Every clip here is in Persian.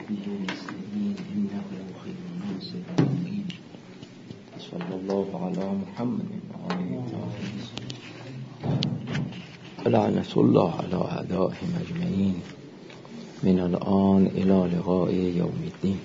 وصحبه وسلم إنه خير ناصر آمين. صلى الله على محمد وآله ولعنة الله على أعدائهم أجمعين من الآن إلى لقاء يوم الدين.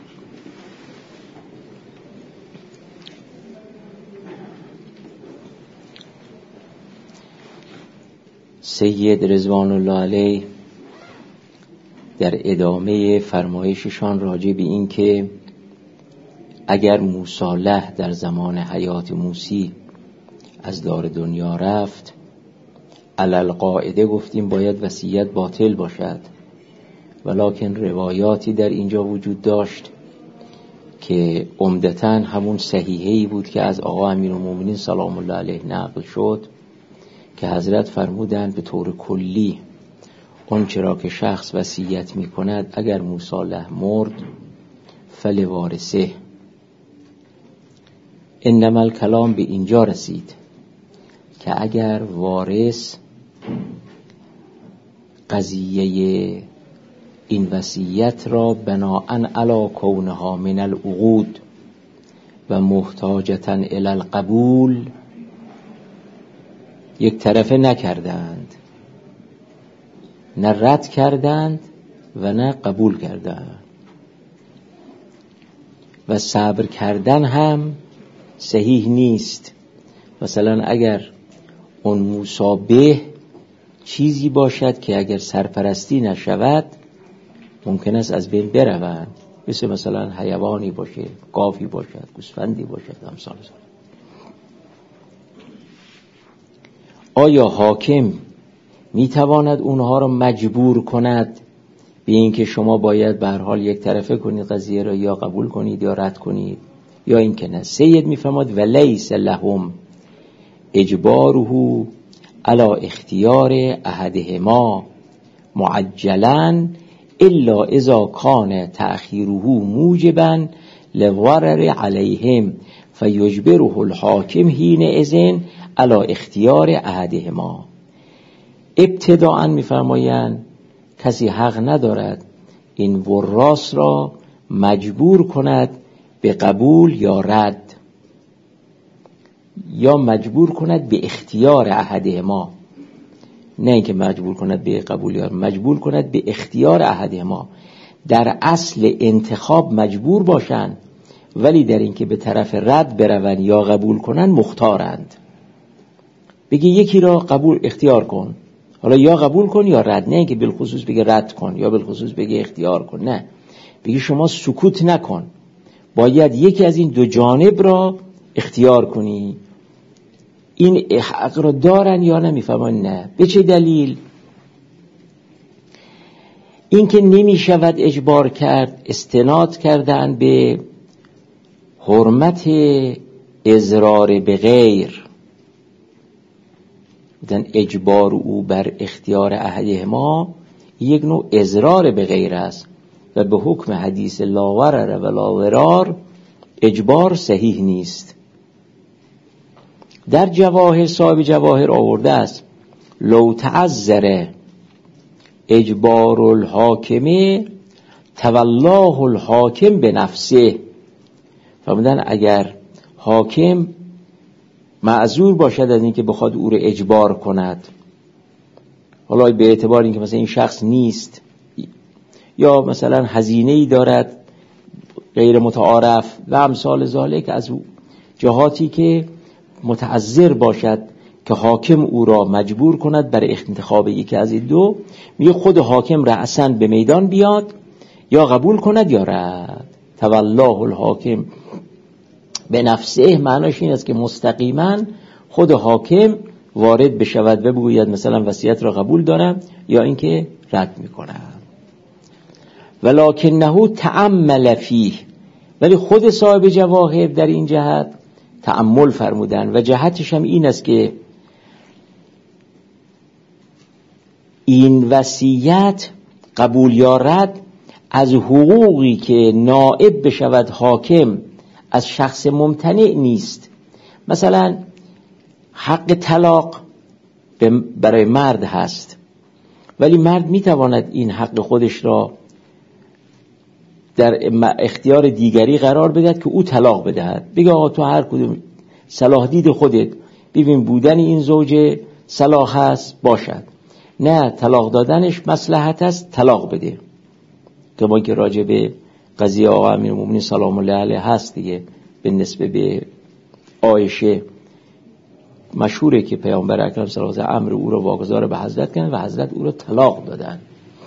سید رضوان الله علیه در ادامه فرمایششان راجع به این که اگر موصالح در زمان حیات موسی از دار دنیا رفت، علالقاعده گفتیم باید وصیت باطل باشد، ولکن روایاتی در اینجا وجود داشت که عمدتاً همون صحیحه‌ای بود که از آقا امیرالمومنین سلام الله علیه نقل شد که حضرت فرمودند به طور کلی اون چرا که شخص وصیت می کند اگر موصالح مرد فلوارثه. انما الکلام به اینجا رسید که اگر وارث قضیه این وصیت را بناء علی کونها من العقود و محتاجتا الی القبول یک طرفه نکردند، نه رد کردند و نه قبول کردند، و صبر کردن هم صحیح نیست. مثلا اگر اون مصابه چیزی باشد که اگر سرپرستی نشود ممکن است از بین بروند، مثلا حیوانی باشه، گاوی باشد، گوسفندی باشد، امثال ذلک. آیا حاکم میتواند اونها را مجبور کند به اینکه شما باید به هر حال یک طرفه کنید قضیه را، یا قبول کنید یا رد کنید، یا اینکه نه؟ سید میفرماد ولیس لهم اجباره علی اختیار احدهما معجلا الا اذا کان تأخیره موجبا للضرر علیهم فیجبره الحاکم حینئذ علی اختیار احدهما. ابتداءً میفرمایند کسی حق ندارد این وراث را مجبور کند به قبول یا رد، یا مجبور کند به اختیار احدهما، نه اینکه مجبور کند به قبول یا مجبور کند به اختیار احدهما. در اصل انتخاب مجبور باشند، ولی در اینکه به طرف رد بروند یا قبول کنند مختارند. بگی یکی را قبول اختیار کن، حالا یا قبول کن یا رد، نه اینکه بالخصوص بگی رد کن یا بالخصوص بگی اختیار کن، نه، بگی شما سکوت نکن، باید یکی از این دو جانب را اختیار کنی. این حق را دارن یا نمیفهمن؟ نه. به چه دلیل؟ این که نمی شود اجبار کرد، استناد کردن به حرمت اضرار به غیر، بدن اجبار او بر اختیار احدهما یک نوع اضرار به غیر است و به حکم حدیث لا ضرر ولا ضرار اجبار صحیح نیست. در جواهر صاحب جواهر آورده است لو تعذر اجبار الحاکم تولاه الحاکم به نفسه. فرمودن اگر حاکم معذور باشد از اینکه بخواد او را اجبار کند، حالا به اعتبار اینکه مثلا این شخص نیست یا مثلا هزینه‌ای دارد غیر متعارف و امثال ذالک، از جهاتی که متعذر باشد که حاکم او را مجبور کند بر انتخاب یکی از این دو، میگه خود حاکم رأساً به میدان بیاد، یا قبول کند یا رد. تولاه الحاکم به نفسه معناش این است که مستقیما خود حاکم وارد بشود و بگوید مثلا وصیت را قبول دارم یا اینکه رد میکنم. ولکنه تأمل فیه، ولی خود صاحب جواهر در این جهت تأمل فرمودن و جهتش هم این است که این وصیت قبول یا رد از حقوقی که نائب بشود حاکم از شخص ممتنع نیست. مثلا حق طلاق برای مرد هست، ولی مرد میتواند این حق خودش را در اختیار دیگری قرار بدهد که او طلاق بدهد، بگه آقا تو هر کدوم صلاح دید خودت ببین بودن این زوجه صلاح هست باشد، نه طلاق دادنش مصلحت است طلاق بده. که ما که راجع به قضیه آقا امیرالمومنین سلام الله علیه هست دیگه، به نسبت به عایشه مشهوره که پیامبر اکرم صلی الله علیه و امر او را واگذار به حضرت کردن و حضرت او را طلاق دادن،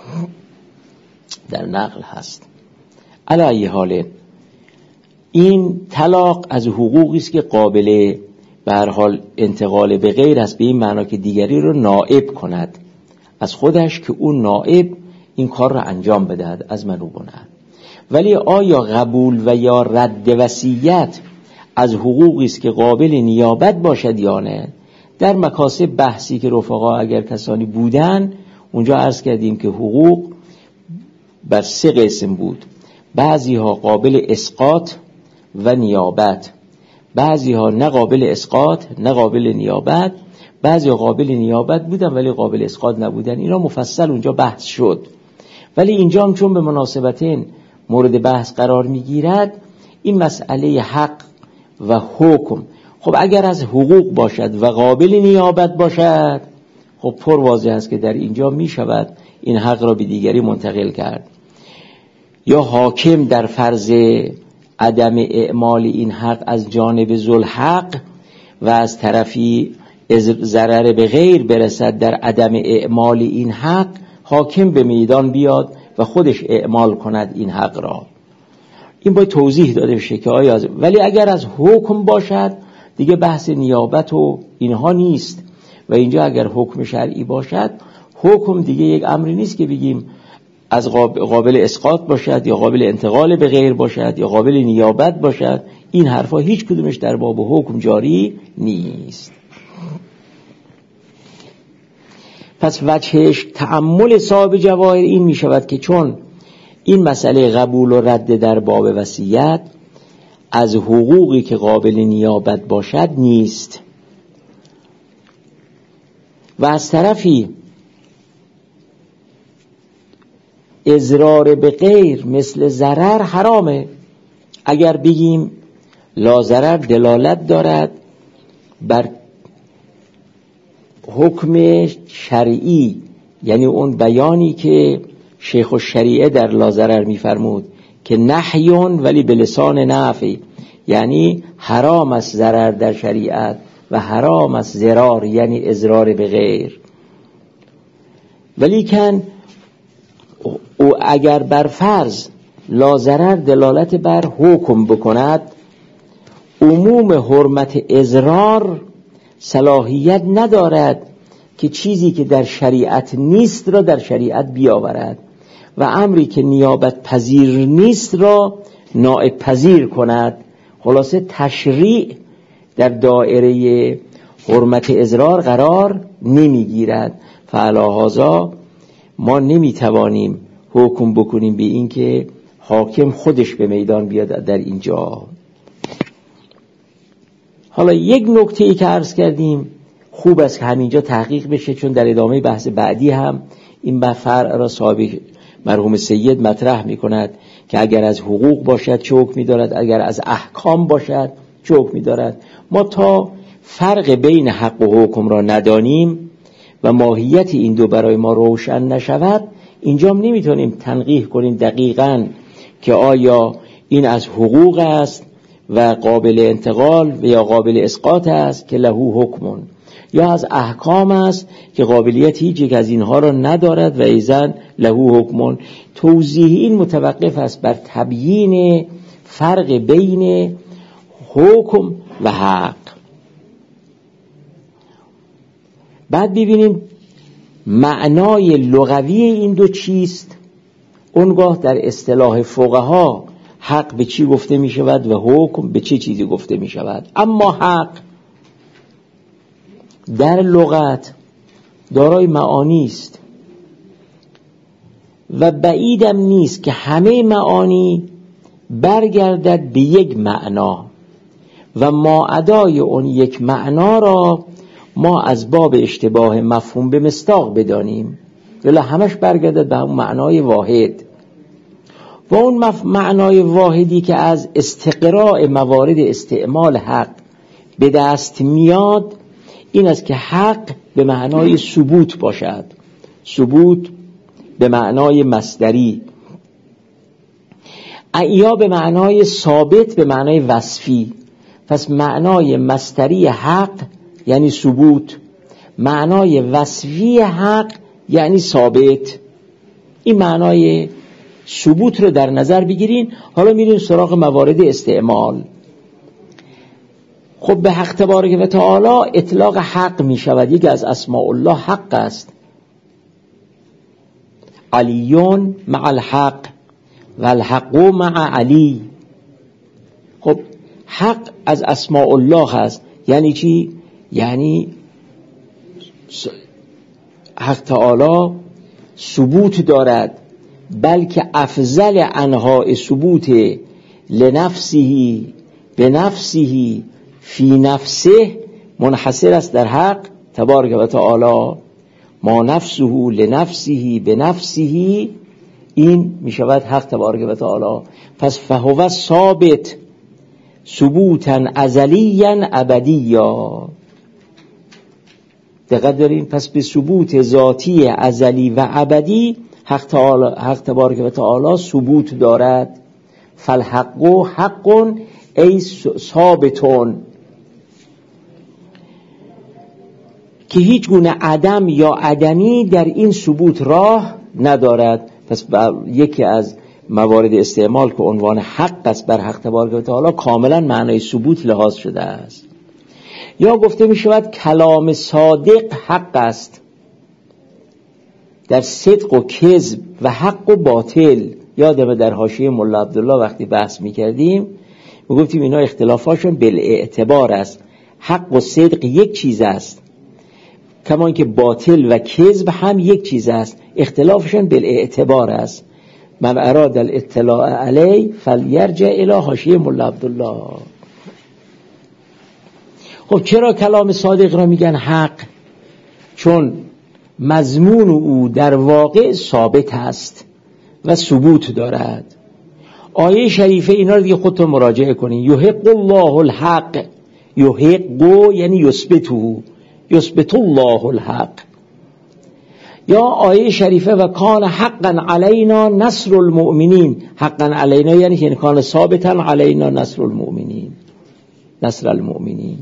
در نقل هست. علی ای حال این طلاق از حقوقی است که قابل به هر حال انتقال به غیر است، به این معنا که دیگری رو نائب کند از خودش، که اون نائب این کار را انجام بدهد از من رو بنه. ولی آیا قبول و یا رد وصیت از حقوقی است که قابل نیابت باشد یا نه؟ در مکاسب بحثی که رفقا اگر کسانی بودن اونجا عرض کردیم که حقوق بر 3 قسم بود، بعضی ها قابل اسقاط و نیابت، بعضی ها نه قابل اسقاط نه قابل نیابت، بعضی ها قابل نیابت بودن ولی قابل اسقاط نبودن. اینا مفصل اونجا بحث شد. ولی اینجا هم چون به مناسبتین مورد بحث قرار میگیرد این مسئله حق و حکم، خب اگر از حقوق باشد و قابل نیابت باشد خب پر واضح است که در اینجا می شود این حق را به دیگری منتقل کرد. یا حاکم در فرض عدم اعمال این حق از جانب ذوالحق و از طرفی ضرر به غیر برسد در عدم اعمال این حق، حاکم به میدان بیاد و خودش اعمال کند این حق را. این باید توضیح داده بشه که آیا ولی اگر از حکم باشد دیگه بحث نیابت و اینها نیست. و اینجا اگر حکم شرعی باشد، حکم دیگه یک امری نیست که بگیم از قابل اسقاط باشد یا قابل انتقال به غیر باشد یا قابل نیابت باشد. این حرفا هیچ کدومش در باب حکم جاری نیست. پس وجهش تأمل صاحب جواهر این می شود که چون این مسئله قبول و رد در باب وصیت از حقوقی که قابل نیابت باشد نیست و از طرفی اضرار به غیر مثل ضرر حرامه. اگر بگیم لا ضرر دلالت دارد بر حکم شرعی، یعنی اون بیانی که شیخ الشریعه در لا ضرر می‌فرمود که نهیون ولی به لسان نفی، یعنی حرام است ضرر در شریعت و حرام است ضرار یعنی اضرار به غیر. ولیکن او اگر بر فرض لا ضرر دلالت بر حکم بکند، عموم حرمت اضرار صلاحیت ندارد که چیزی که در شریعت نیست را در شریعت بیاورد و امری که نیابت پذیر نیست را نائب پذیر کند. خلاصه تشریع در دایره حرمت اضرار قرار نمیگیرد. فعلی هذا ما نمیتوانیم حکم بکنیم به این که حاکم خودش به میدان بیاد در اینجا. حالا یک نکته ای که عرض کردیم خوب است که همینجا تحقیق بشه، چون در ادامه بحث بعدی هم این فرع را صاحب مرحوم سید مطرح می کند که اگر از حقوق باشد چه حکمی دارد، اگر از احکام باشد چه حکمی دارد. ما تا فرق بین حق و حکم را ندانیم و ماهیت این دو برای ما روشن نشود، اینجا هم نمیتونیم تنقیح کنیم دقیقاً که آیا این از حقوق است و قابل انتقال و یا قابل اسقاط است که له حکمون، یا از احکام است که قابلیت هیچ یک از اینها را ندارد و ایزن له حکمون. توضیح این متوقف است بر تبیین فرق بین حکم و حق. بعد ببینیم معنای لغوی این دو چیست. اونگاه در اصطلاح فقها حق به چی گفته می شود و حکم به چه چیزی گفته می شود. اما حق در لغت دارای معانی است و بعیدم نیست که همه معانی برگردد به یک معنا و ما ادای اون یک معنا را ما از باب اشتباه مفهوم به مصداق بدانیم، ولی همش برگردد به همون معنای واحد. و اون معنای واحدی که از استقراء موارد استعمال حق به دست میاد این است که حق به معنای ثبوت باشد، ثبوت به معنای مصدری، یا به معنای ثابت به معنای وصفی. پس معنای مصدری حق یعنی ثبوت، معنای وصفی حق یعنی ثابت. این معنای ثبوت رو در نظر بگیرین. حالا میریم سراغ موارد استعمال. خب به حق تبارک و تعالی اطلاق حق می شود. یکی از اسماء الله حق است، علیون مع الحق و الحق مع علی. خب حق از اسماء الله هست. یعنی چی؟ یعنی حق تعالی ثبوت دارد، بلکه افضل انواع ثبوت لنفسه به نفسه فی نفسه منحصر است در حق تبارک و تعالی. ما نفسه لنفسه به نفسه، این می شود حق تبارک و تعالی. پس فهو ثابت ثبوتا ازلیا ابدیا. دقت دارین؟ پس به ثبوت ذاتی ازلی و ابدی حق تبارک و تعالی ثبوت دارد. فالحق حق ای ثابتون، که هیچ گونه عدم یا عدمی در این ثبوت راه ندارد. پس یکی از موارد استعمال که عنوان حق است بر حق تبارک و تعالی کاملا معنای ثبوت لحاظ شده است. یا گفته می شود کلام صادق حق است، در صدق و کذب و حق و باطل. یادمه در حاشیه ملا عبدالله وقتی بحث می کردیم می گفتیم اینا اختلافاشون بالاعتبار است. حق و صدق یک چیز است، کما اینکه باطل و کذب هم یک چیز است، اختلافشون بالاعتبار است. من اراد الاطلاع علی فلیرجع الی حاشیه ملا عبدالله. خب چرا کلام صادق را میگن حق؟ چون مضمون او در واقع ثابت است و ثبوت دارد. آیه شریفه اینا رو دیگه خودتون مراجعه کنین. یحق الله الحق، یحق یعنی یثبت الله الحق. یا آیه شریفه و کان حقا علینا نصر المؤمنین، حقا علینا یعنی کان ثابتا علینا نصر المؤمنین.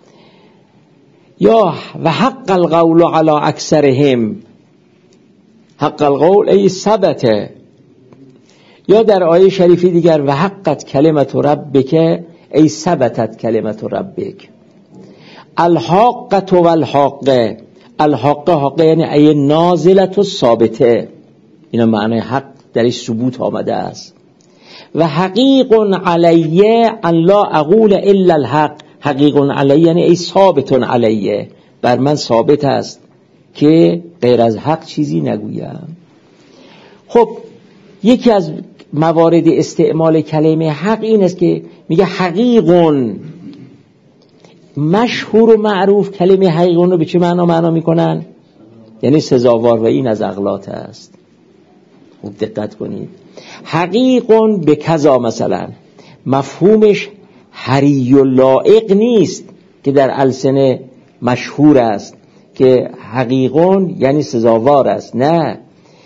یا و حق القول علی اکثرهم، حق القول ای ثبت. یا در آیه شریفی دیگر و حقت کلمت ربک ای ثبتت کلمت ربک. الحاقه و الحاقه، الحاقه یعنی ای نازلت و ثابته. اینا معنی حق درش ثبوت آمده است. و حقیق علیه ان لا اقول الا الحق، حقیق علیه یعنی ای ثابت علیه، بر من ثابت است که غیر از حق چیزی نگویم. خب یکی از موارد استعمال کلمه حق این است که میگه حقیقون. مشهور و معروف کلمه حقیقون رو به چه معنا میکنن؟ یعنی سزاوار، و این از اغلاط است. خوب دقت کنید. حقیقون به کذا مثلا مفهومش حری و لائق نیست که در السنه مشهور است که حقیقون یعنی سزاوار است، نه،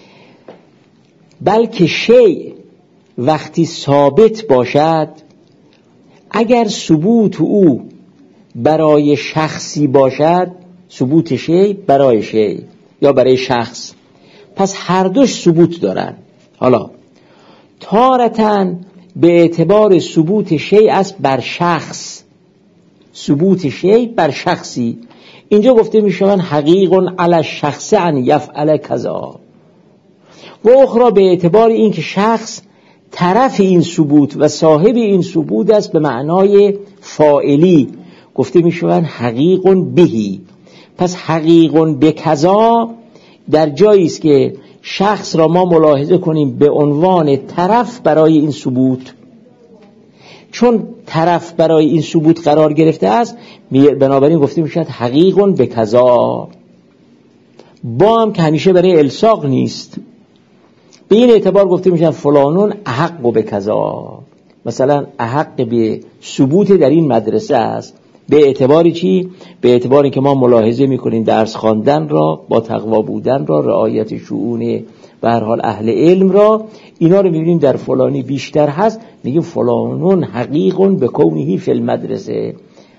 بلکه شیء وقتی ثابت باشد، اگر ثبوت او برای شخصی باشد، ثبوت شیء برای شیء یا برای شخص، پس هر دوش ثبوت دارن. حالا تارتن به اعتبار ثبوت شیء است بر شخص، ثبوت شیء بر شخصی. اینجا گفته میشون حقیق علی الشخص ان یفعل کذا، و اخرى به اعتبار این که شخص طرف این ثبوت و صاحب این ثبوت است به معنای فاعلی، گفته میشون حقیق بهی. پس حقیق بکذا در جایی است که شخص را ما ملاحظه کنیم به عنوان طرف برای این ثبوت، چون طرف برای این ثبوت قرار گرفته است بنابراین گفته میشود حقیق بکذا. با هم که همیشه برای الصاق نیست، به این اعتبار گفته میشن فلانون احق به کذا، مثلا احق به ثبوت در این مدرسه است. به اعتباری چی؟ به اعتباری که ما ملاحظه میکنیم درس خواندن را، با تقوا بودن را، رعایت شؤون به هر حال اهل علم را، اینا رو میبینیم در فلانی بیشتر هست، میگیم فلانون حقیقون به کونه فی المدرسه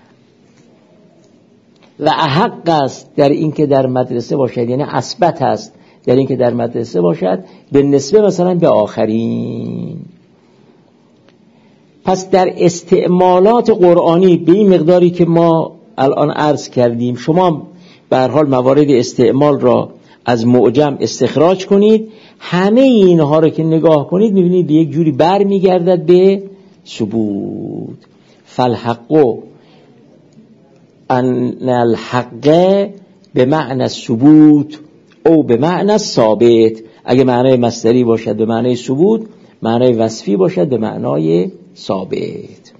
و احق است در این که در مدرسه باشد، یعنی اثبت است در این که در مدرسه باشد به نسبه مثلا به آخرین. پس در استعمالات قرآنی به این مقداری که ما الان عرض کردیم، شما به هر حال موارد استعمال را از معجم استخراج کنید، همه اینها رو که نگاه کنید میبینید به یک جوری بر میگردد به ثبوت. فالحق ان الحق به معنی ثبوت او به معنی ثابت. اگه معنای مصدری باشد به معنای ثبوت، معنای وصفی باشد به معنای ثابت.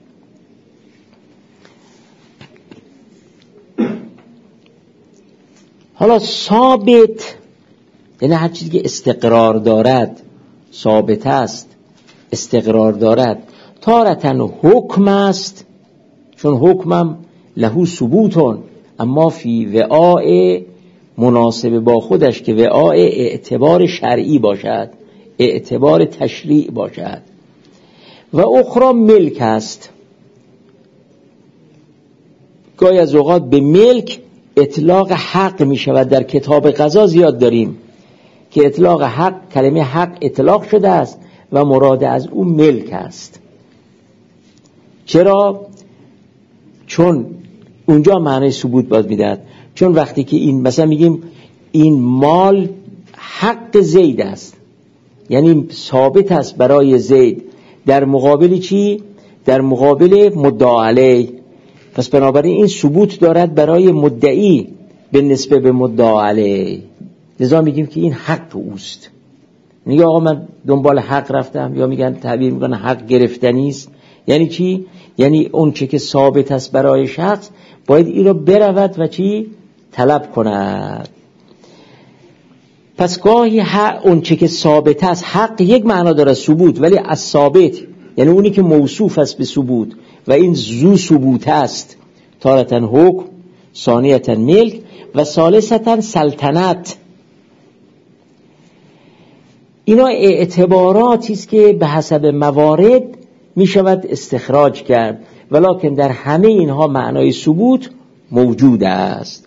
حالا ثابت یعنی هر چیزی که استقرار دارد، ثابت است، استقرار دارد. تارتن حکم است، چون حکمم لهو ثبوتون، اما فی وعاء مناسب با خودش که وعاء اعتبار شرعی باشد، اعتبار تشریع باشد. و اخرى ملک است. گاهی از اوقات به ملک اطلاق حق می شود. در کتاب قضا زیاد داریم که اطلاق حق، کلمه حق اطلاق شده است و مراد از اون ملک است. چرا؟ چون اونجا معنی ثبوت باز میدهد. چون وقتی که این مثلا میگیم این مال حق زید است، یعنی ثابت است برای زید، در مقابل چی؟ در مقابل مدعا علیه. پس بنابراین این ثبوت دارد برای مدعی به نسبت به مدعا علیه. لذا میگیم که این حق اوست. میگه آقا من دنبال حق رفتم، یا میگن تعبیر میکنن حق گرفتنی است. یعنی چی؟ یعنی اون چه که ثابت است برای شخص باید این رو برود و چی؟ طلب کند. پس گاهی اون چه که ثابت است، حق یک معنا داره ثبوت، ولی از ثابت یعنی اونی که موصوف است به ثبوت و این ذو ثبوت است. تارتن حکم، ثانیتن ملک و ثالثتن سلطنت. اینا اعتباراتی است که به حسب موارد می شود استخراج کرد، ولکن در همه اینها معنای ثبوت موجود است.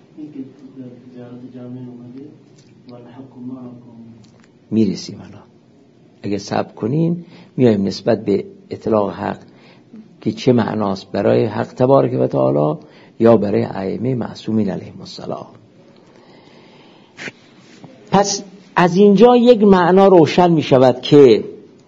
میرسیم الان، اگه صبر کنین میایم نسبت به اطلاق حق که چه معناست برای حق تبارک و تعالی یا برای ائمه معصومین علیهم السلام. پس از اینجا یک معنا روشن می شود که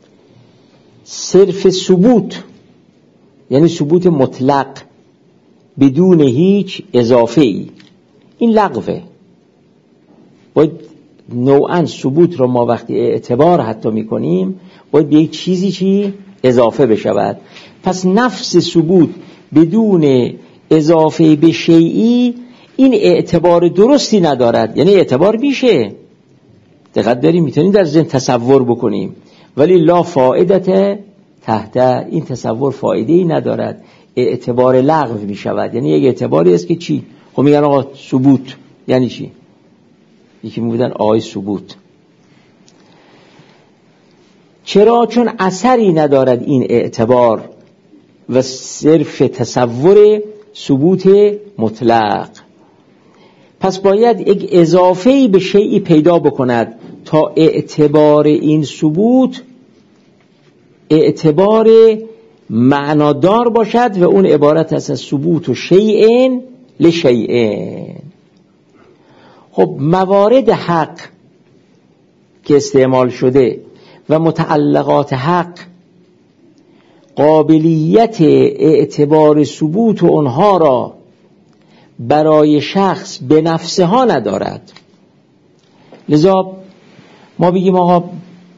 صرف ثبوت یعنی ثبوت مطلق بدون هیچ اضافه ای، این لغوه. باید نوعا ثبوت رو ما وقتی اعتبار حتی می کنیم باید به یک چیزی چی اضافه بشود. پس نفس ثبوت بدون اضافه به شیئی این اعتبار درستی ندارد. یعنی اعتبار میشه، دقت داریم، میتونیم در ذهن تصور بکنیم، ولی لا فائدت تحت، این تصور فایده ای ندارد، اعتبار لغو می شود. یعنی یک اعتباری است که چی؟ خب میگن آقا ثبوت یعنی چی؟ یکی میگن آقای ثبوت. چرا؟ چون اثری ندارد این اعتبار و صرف تصور ثبوت مطلق. پس باید یک اضافه‌ای به شیئی پیدا بکند تا اعتبار این ثبوت اعتبار معنادار باشد و اون عبارت است از ثبوت و شیئن لشیئن. خب موارد حق که استعمال شده و متعلقات حق قابلیت اعتبار ثبوت اونها را برای شخص به نفسها ندارد. لذا ما بگیم آقا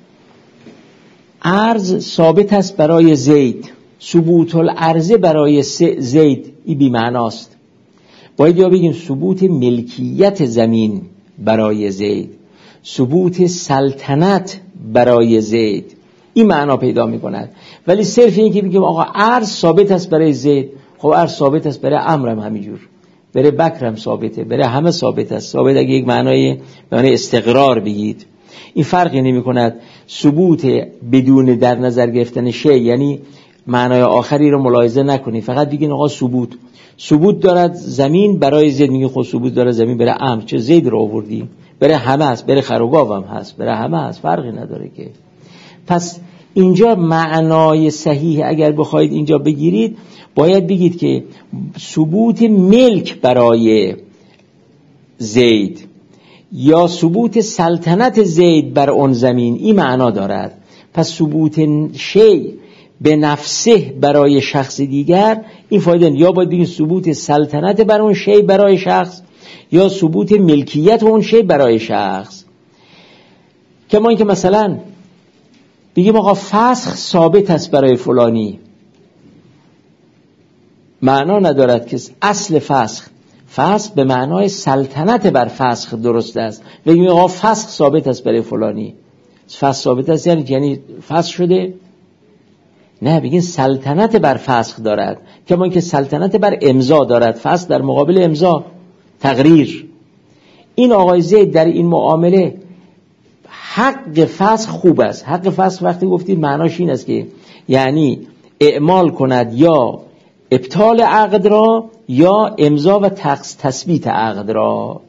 عرض ثابت است برای زید، ثبوت العرض برای زید این بی معناست. باید یا بگیم ثبوت ملکیت زمین برای زید، ثبوت سلطنت برای زید، این معنا پیدا میکند. ولی صرف این که بگیم آقا ارض ثابت است برای زید، خب ارض ثابت است برای عمرو هم همینجور، برای بکر هم ثابته، برای همه ثابت است. ثابت اگه یک معنای استقرار بگید، این فرقی نمی کند. ثبوت بدون در نظر گرفتن شی، یعنی معنای آخری رو ملاحظه نکنی، فقط بگین آقا ثبوت دارد زمین برای زید، میگه خب ثبوت داره زمین برای عمرو، چه زید رو آوردی؟ برای همه است، برای خروگاو هم هست، برای همه است، فرقی نداره که. پس اینجا معنای صحیح اگر بخواید اینجا بگیرید، باید بگید که ثبوت ملک برای زید یا ثبوت سلطنت زید بر اون زمین، این معنا دارد. پس ثبوت شی به نفسه برای شخص دیگر، این فایده، یا باید بگید ثبوت سلطنت بر اون شی برای شخص، یا ثبوت ملکیت اون شی برای شخص. کما اینکه مثلا بگیم آقا فسخ ثابت است برای فلانی، معنا ندارد که اصل فسخ به معنای سلطنت بر فسخ درست است. بگیم آقا فسخ ثابت است برای فلانی، فسخ ثابت است یعنی فسخ شده؟ نه، بگین سلطنت بر فسخ دارد، کما اینکه سلطنت بر امضا دارد، فسخ در مقابل امضا تقریر. این آقای زید در این معامله حق فسخ خوب است. حق فسخ وقتی گفتید معناش این است که یعنی اعمال کند یا ابطال عقد را یا امضا و تثبیت عقد را.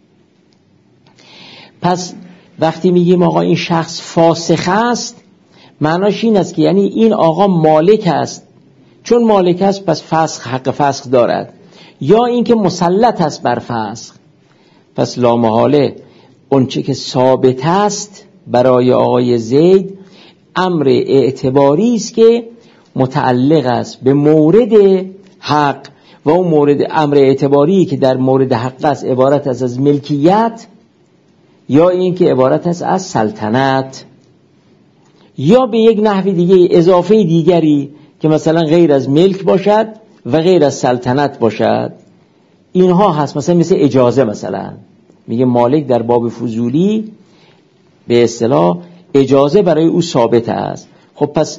پس وقتی میگیم آقا این شخص فاسخ است، معناش این است که یعنی این آقا مالک است، چون مالک است پس فسخ، حق فسخ دارد، یا اینکه مسلط است بر فسخ. پس لامحاله اونچه که ثابت است برای آقای زید امر اعتباری است که متعلق است به مورد حق، و اون مورد امر اعتباری که در مورد حق است عبارت است از ملکیت، یا این که عبارت است از سلطنت، یا به یک نحو دیگه اضافه دیگری که مثلا غیر از ملک باشد و غیر از سلطنت باشد. اینها هست. مثل اجازه، مثلا میگه مالک در باب فضولی به اصطلاح اجازه برای او ثابت است. خب پس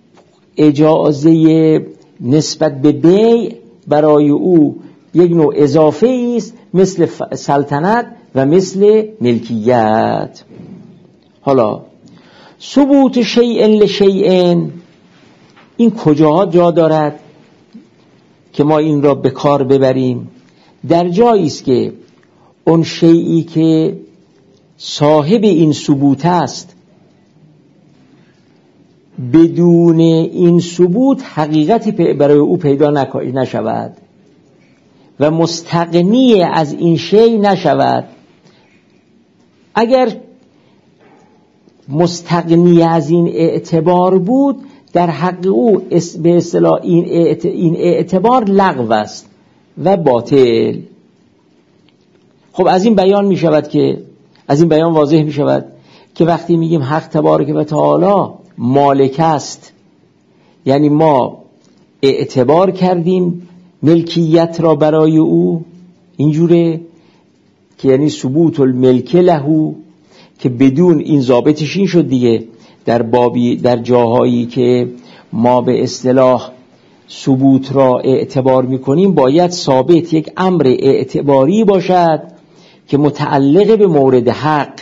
اجازه نسبت به بیع برای او یک نوع اضافه است، مثل سلطنت و مثل ملکیت. حالا ثبوت شیء لشیء، این کجاها جا دارد که ما این را به کار ببریم؟ در جایی است که اون شیئی که صاحب این ثبوت است بدون این ثبوت حقیقتی برای او پیدا نشود و مستغنی از این شیء نشود. اگر مستغنی از این اعتبار بود، در حق او به اصطلاح این اعتبار لغو است و باطل. خب از این بیان می شود که واضح می شود که وقتی میگیم حق تبارک و تعالی مالک است، یعنی ما اعتبار کردیم ملکیت را برای او، اینجوره که یعنی ثبوت الملک له، که بدون این ضابطش این شد دیگه، در جاهایی که ما به اصطلاح ثبوت را اعتبار میکنیم باید ثابت یک امر اعتباری باشد که متعلق به مورد حق،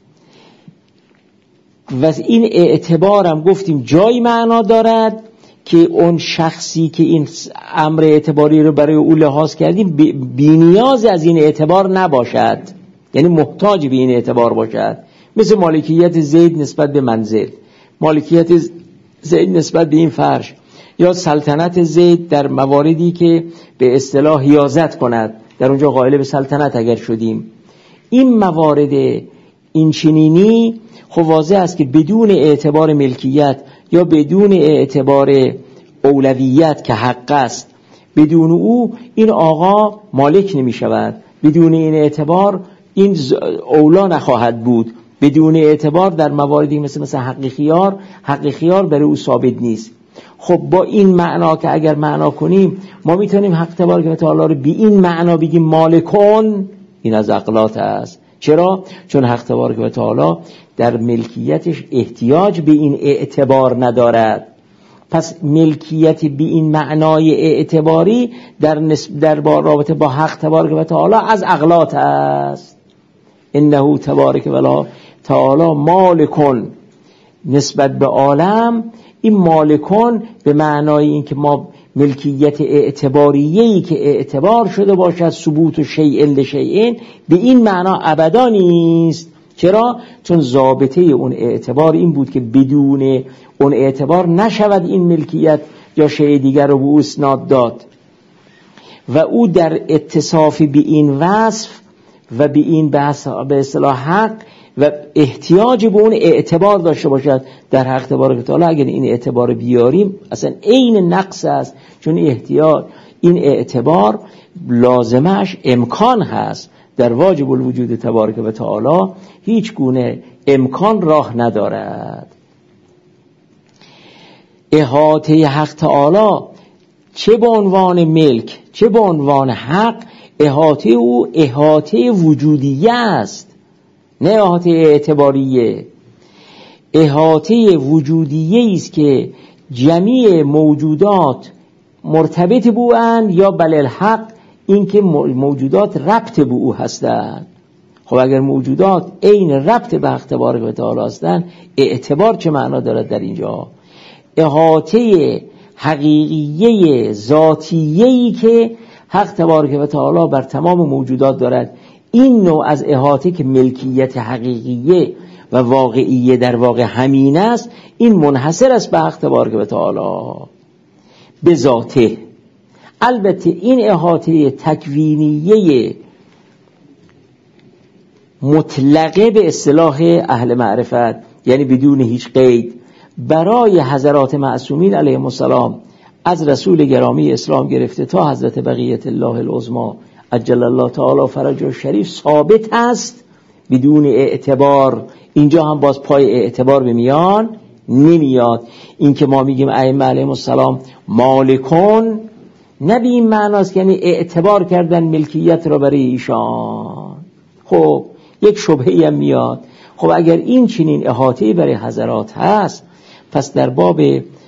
و این اعتبار هم گفتیم جای معنا دارد که اون شخصی که این امر اعتباری رو برای او لحاظ کردیم بی‌نیاز از این اعتبار نباشد، یعنی محتاج به این اعتبار باشد. مثل مالکیت زید نسبت به منزل، مالکیت زید نسبت به این فرش، یا سلطنت زید در مواردی که به اصطلاح حیازت کند، در اونجا قائل به سلطنت اگر شدیم. این موارد این چنینی خب واضح است که بدون اعتبار ملکیت یا بدون اعتبار اولویت که حق است، بدون او این آقا مالک نمی شود، بدون این اعتبار این اولا نخواهد بود، بدون اعتبار در مواردی مثل حق خیار برای او ثابت نیست. خب با این معنا که اگر معنا کنیم ما میتونیم حق تبارک و تعالی رو بی این معنا بگیم مالکون، این از عقلات است، چرا؟ چون حق تبارک و تعالی در ملکیتش احتیاج به این اعتبار ندارد. پس ملکیت به این معنای اعتباری در رابطه با حق تبارک و تعالی از اغلاط است. انه تبارک و تعالی مالکون، نسبت به عالم این مالکون به معنای این که ما ملکیت اعتباریه‌ای که اعتبار شده باشد، ثبوت و شیء لشیء، به این معنا ابدا نیست. چرا؟ چون ضابطه اون اعتبار این بود که بدون اون اعتبار نشود این ملکیت یا شیء دیگر رو به او اسناد داد و او در اتصاف به این وصف و به این به اصطلاح حق و احتیاج به اون اعتبار داشته باشد در حق تبارک و تعالی. اگر این اعتبار بیاریم اصلا عین نقص است، چون این اعتبار لازمش امکان هست. در واجب الوجود تبارک و تعالی هیچ گونه امکان راه ندارد. احاطه حق تعالی چه به عنوان ملک چه به عنوان حق، احاطه او احاطه وجودیه است، نه احاطه اعتباریه. احاطه وجودیه است که جمیع موجودات مرتبط به او یا بل الحق این که موجودات ربط به او هستند. خب اگر موجودات عین ربط به حق تبارک و تعالی هستند، اعتبار چه معنا دارد در اینجا؟ احاطه حقیقیه ذاتیه‌ای که حق تبارک و تعالی بر تمام موجودات دارد، این نوع از احاطه که ملکیت حقیقیه و واقعیه در واقع همین است، این منحصر است به حق تبارک و تعالی به ذاته. البته این احاطه تکوینیه مطلقه به اصطلاح اهل معرفت، یعنی بدون هیچ قید، برای حضرات معصومین علیهم السلام از رسول گرامی اسلام گرفته تا حضرت بقیت الله العظمی عجل الله تعالی فرجه شریف ثابت است بدون اعتبار. اینجا هم باز پای اعتبار به میان نمیاد. این که ما میگیم ائمه علیهم السلام مالکون، نه به این معناست یعنی اعتبار کردن ملکیت را برای ایشان. خب یک شبهه‌ای هم میاد. خب اگر این چنین احاطه‌ای برای حضرات هست، پس در باب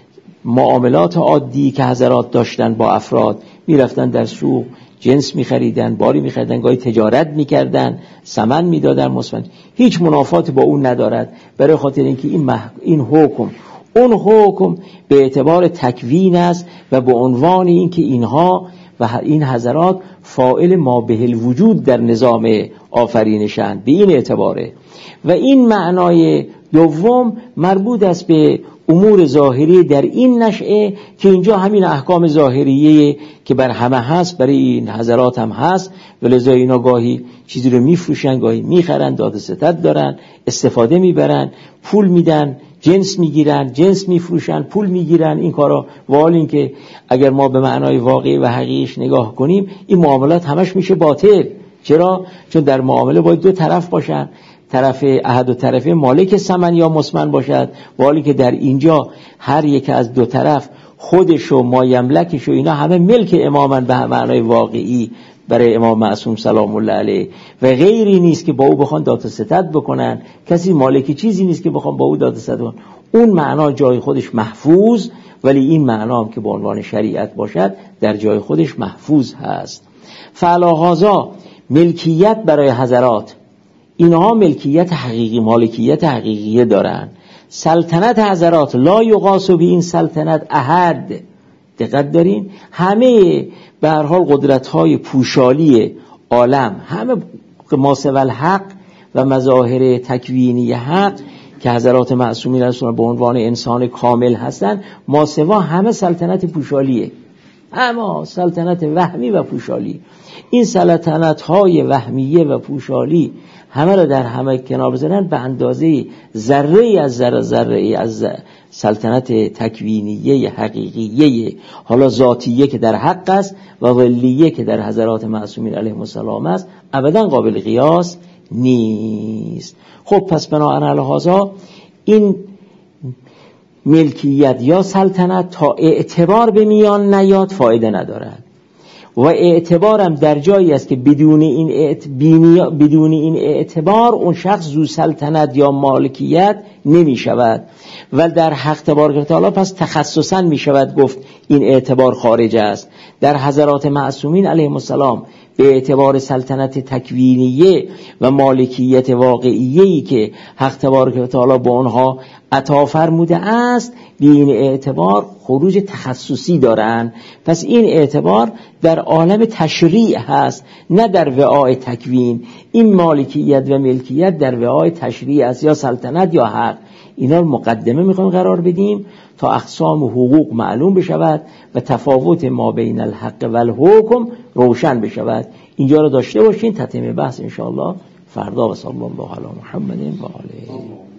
معاملات عادی که حضرات داشتن با افراد، میرفتن در سوق جنس میخریدن، باری میخریدن، گاهی تجارت میکردن، ثمن میدادن، مثلا هیچ منافاتی با اون ندارد، برای خاطر اینکه این حکم اون حکم به اعتبار تکوین است و به عنوان اینکه اینها و این حضرات فاعل ما به الوجود در نظام آفرینشند، به این اعتباره. و این معنای دوم مربوط است به امور ظاهری در این نشأه که اینجا همین احکام ظاهریه که بر همه هست برای این حضرات هم هست، ولذا اینا گاهی چیزی رو میفروشن، گاهی میخرن، داد ستد دارن، استفاده میبرن، پول میدن، جنس میگیرن، جنس میفروشن، پول میگیرن. این کارا وال این که اگر ما به معنای واقعی و حقیقیش نگاه کنیم، این معاملات همش میشه باطل. چرا؟ چون در معامله باید دو طرف باشن، طرف احد و طرف مالک ثمن یا مسمن باشد، ولی که در اینجا هر یک از دو طرف خودش و مایملکش و اینا همه ملک امامن به معنای واقعی برای امام معصوم سلام الله علیه، و غیری نیست که با او بخوان داد و ستد بکنن. کسی مالک چیزی نیست که بخوان با او داد و ستد بکنن. اون معنا جای خودش محفوظ، ولی این معنا هم که به عنوان شریعت باشد در جای خودش محفوظ هست. فعلاهازا ملکیت برای حضرات، اینها ملکیت حقیقی، مالکیت حقیقیه دارن. سلطنت حضرات لا یقاس به این سلطنت احد. دقت دارین؟ همه به هر حال قدرت‌های پوشالی عالم، همه ماسوی الحق و مظاهر تکوینی حق که حضرات معصومین رسول به عنوان انسان کامل هستن، ماسوا همه سلطنت پوشالیه، اما سلطنت وهمی و پوشالی. این سلطنت‌های وهمیه و پوشالی همه را در همه کنار بزنن به اندازه ذره از سلطنت تکوینیه حقیقیه، حالا ذاتیه که در حق است و ولیه که در حضرات معصومین علیهم السلام است، ابدا قابل قیاس نیست. خب پس بنابراین لحاظا این ملکیت یا سلطنت تا اعتبار به میان نیاد فایده ندارد. و اعتبارم در جایی است که بدون این اعتبار اون شخص ذو سلطنت یا مالکیت نمی شود و در حق تبارک و تعالی پس تخصصا می شود گفت این اعتبار خارج است. در حضرات معصومین علیهم السلام به اعتبار سلطنت تکوینیه و مالکیت واقعیه‌ای که حق تبارک و تعالی به آنها عطا فرموده است به این اعتبار خروج تخصصی دارند. پس این اعتبار در عالم تشریع هست نه در وعای تکوین. این مالکیت و ملکیت در وعای تشریع است یا سلطنت یا حق. اینا مقدمه میخوایم قرار بدیم تا اقسام و حقوق معلوم بشود و تفاوت ما بین الحق و الحکم روشن بشود. اینجا رو داشته باشین. تتمه بحث انشاءالله فردا. و صلی الله علی محمد و آله.